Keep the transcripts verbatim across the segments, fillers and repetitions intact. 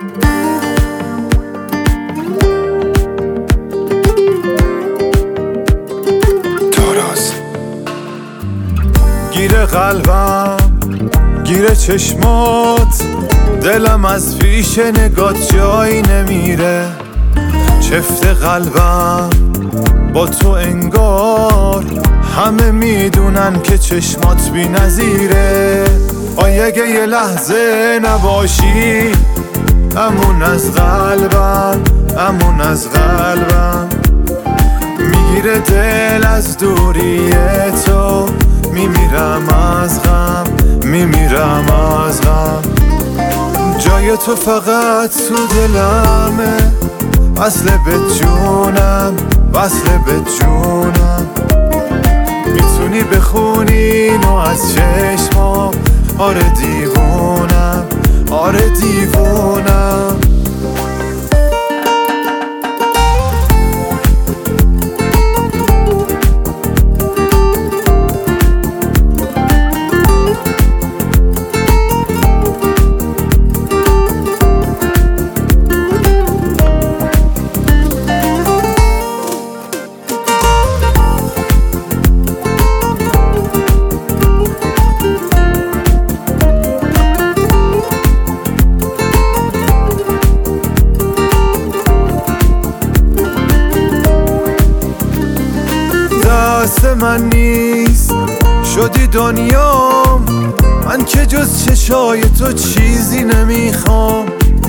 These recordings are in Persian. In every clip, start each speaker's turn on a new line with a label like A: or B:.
A: گیره قلبم، گیره چشمات، دلم از پیش نگات جایی نمیره. چفت قلبم با تو انگار همه میدونن که چشمات بی نظیره. آی اگه یه لحظه نباشی امون از قلبم، امون از قلبم. میگیره دل از دوری تو، میمیرم از غم، میمیرم از غم. جای تو فقط تو دلمه، وصل به جونم، وصل به جونم. میتونی بخونی اینو از چشمام، آره دیوونم، آره دیوونم. دست من نیست شدی دنیام، من که جز چشای تو چیزی نمیخوام.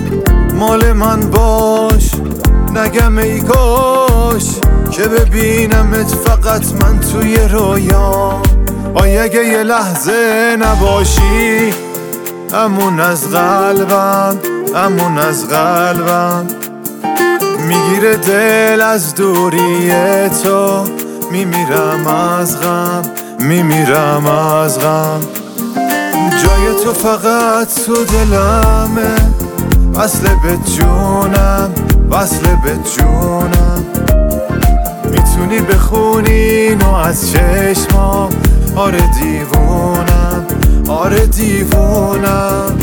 A: مال من باش نگم ای کاش که ببینمت فقط من توی رویام. آی اگه یه لحظه نباشی امون از قلبم، امون از قلبم. میگیره دل از دوری تو، میمیرم از غم، میمیرم از غم. جای تو فقط تو دلمه، وصل به جونم، وصل به جونم. میتونی بخونی اینو از چشمام، آره دیوونم، آره دیوونم.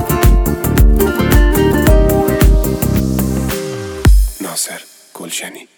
B: ناصر گلشنی.